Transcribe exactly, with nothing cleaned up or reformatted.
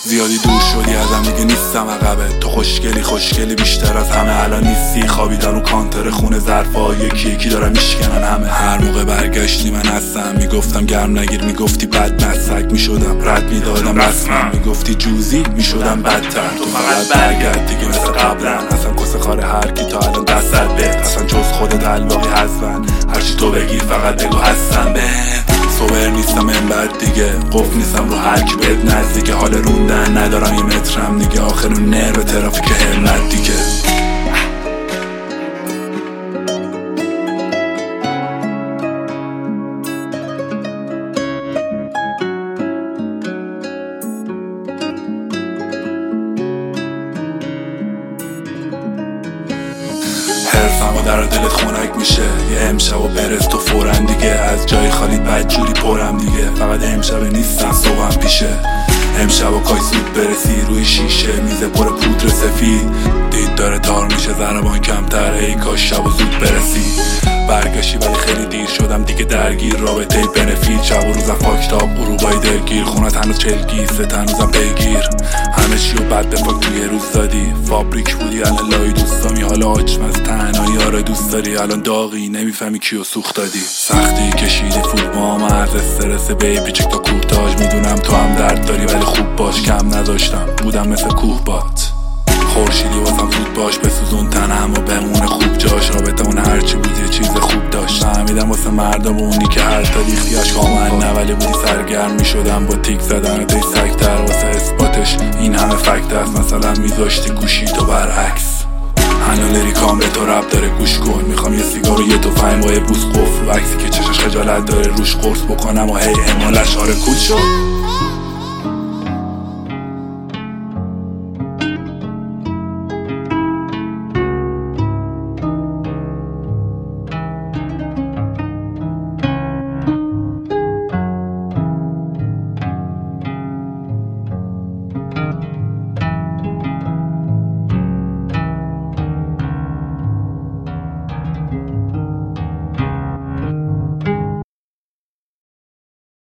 زیادی دور شدی ازم دیگه نیستم عقبه. تو خوشگلی خوشگلی بیشتر از همه. الان نیستی خوابیدم رو کانتر خونه ظرفا یکی یکی دارم میشکنن همه. هر موقع برگشتی من هستم. میگفتم گرم نگیر میگفتی بد مسک میشدم رد میدادم رسمم. میگفتی جوزی میشدم بدتر. تو فقط برگرد دیگه مثل قبلا. اصلا کسه خاره هر کی تا الان دستت بهت. اصلا جز خودت علاقی هستن. هرچی تو بگیر فقط بگو هستم به. صبر نیستم این بعد دیگه. قفل نیستم رو هر کی بهت نزدیکه. حال روندن ندارم یه مترم دیگه. آخر اون نرو ترافیک همت دیگه. حرفم و در دلت خونک میشه. یه امشب و برس تو فورن دیگه. از جای خالی بدجوری پرم دیگه. فقط امشب نیستم صبحم پیشه. امشب و کاش زود برسی روی شیشه. میزه پر پودر سفید. دید داره تار میشه ضربان کمتر. ای کاش شب و زود برسی. برگشتی ولی خیلی دیر شدم دیگه درگیر رابطه بنفید. شب و روزم فاکتاب اروبای دلگیر. خونت هنوز چلگی ست هنوزم پیگیر. همه چی و بعد به فاک توی روز دادی. فابریک بودی الان لای دوستامی. حالا آچمز تنهایی آره دوست داری. الان داغی نمیفهمی کیو سوخت دادی. سختی کشیدی فوتبال از استرس بیبی چک تا کورتاژ. میدونم تو هم درد داری ولی خوب باش. کم نداشتم بودم مثل کوه بات. خورشیدی واسم زود باش بسوزون تنم و بمونه خوب جاش. رابطه اون هرچی بود یه چیز خوب داشت. فهمیدم واسه مردم اونی که هر تا ریختیاش کامل نه ولی بودی سرگرم میشدم با تیک زدن توی سکتر. واسه اثباتش این همه فکت است. مثلا میذاشتی گوشی تو برعکس. هنو لیریکام به تو رب داره گوش کن. میخوام یه سیگار و یه تفنگ با یه بوس قفل. و عکسی که چشش خجالت داره روش قرص بکنم و هی همالش آره کول شد.